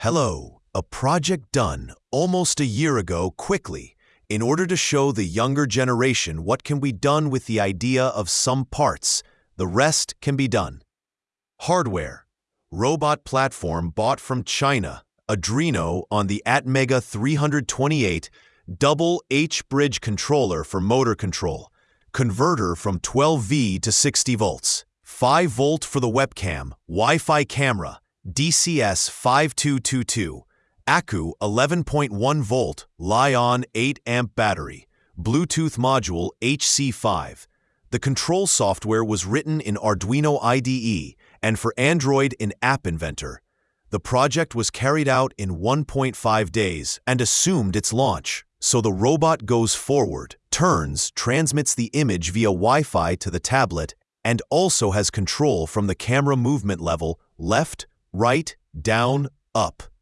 Hello, a project done almost a year ago quickly in order to show the younger generation what can be done with the idea of some parts. The rest can be done. Hardware. Robot platform bought from China. Adreno on the Atmega 328 double H-bridge controller for motor control. Converter from 12V to 60 volts. 5 volt for the webcam. Wi-Fi camera. DCS 5222. Accu 11.1 volt. Li-on 8 amp battery. Bluetooth module HC5. The control software was written in Arduino IDE and for Android in App Inventor. The project was carried out in 1.5 days and assumed its launch. So the robot goes forward, turns, transmits the image via Wi-Fi to the tablet, and also has control from the camera movement level, left, right, down, up.